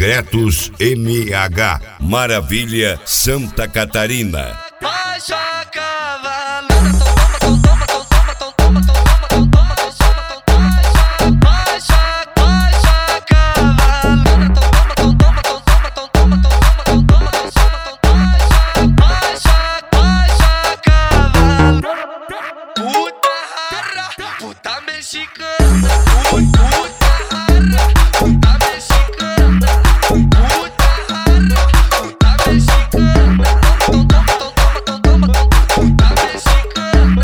Discretos MH, Maravilha, Santa Catarina. Baixa a cavalo. Puta mexicana, puta rara, puta mexicana, puta rara, puta mexicana, puta mexicana,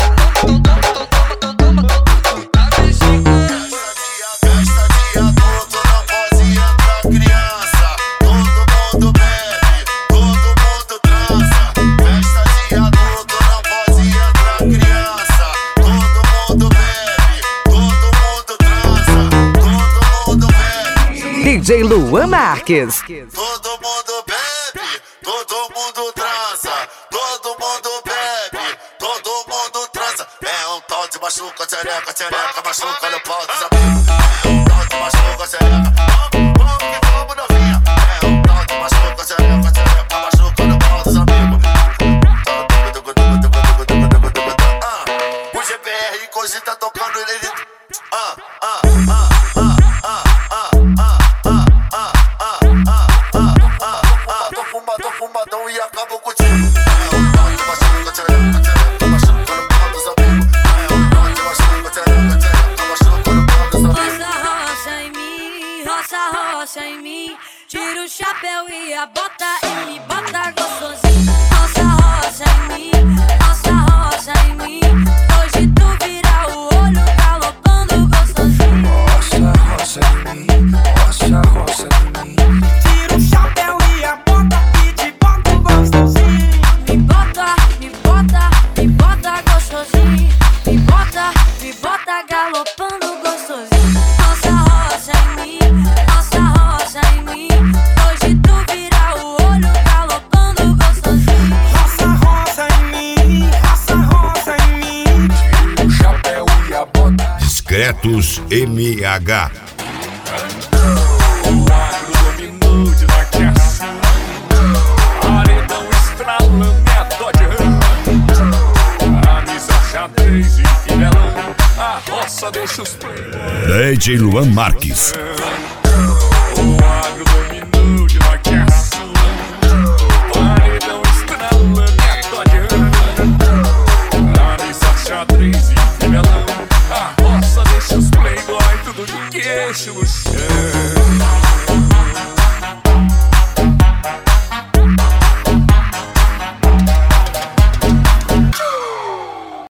puta mexicana. Festa de adulto, não pode entrar criança. Todo mundo bebe, todo mundo transa. Festa de adulto, não pode entrar criança. Todo mundo bebe, todo mundo transa. Todo mundo bebe. DJ Luan Marques. Todo mundo bebe, todo mundo transa. Todo mundo bebe, todo mundo transa. É um tal de machuca, tchereca, tchereca, machuca no pau dos amigos. É um tal de machuca, tchereca, vamos que vamos novinha. É um tal de machuca, tchereca, tchereca, machuca no pau dos amigos. O GBR hoje tá tocando ele. Tô fumadão e acabo contigo. É um tal de machuca, tchereca, tchereca, machuca no pau dos amigos. É um tal de machuca, tchereca, tchereca, machuca no pau dos amigos. Roça em mim, roça em mim. Tira o chapéu e a bota e me bota gostosinho. Roça em mim, roça em mim. Hoje tu vira o olho galopando gostosinho. Roça em mim, roça em mim. Tira o chapéu e a bota e te bota gostosinho. Me bota gostosinho. Me bota galopando gostosinho. Roça em mim, roça em mim. Hoje tu vira o olho galopando gostosinho. Roça em mim, roça em mim. Tira o chapéu e a bota. Discretos MH. O agro dominou de marcação. Paredão estralando, é a Dodge Ram. Camisa xadrez e fivelão. A roça deixa os playboys. DJ Luan Marques. O agro dominou de marcação. Paredão estralando, é a Dodge Ram. Camisa xadrez e fivelão. A roça deixa os playboys tudo de queixo no chão.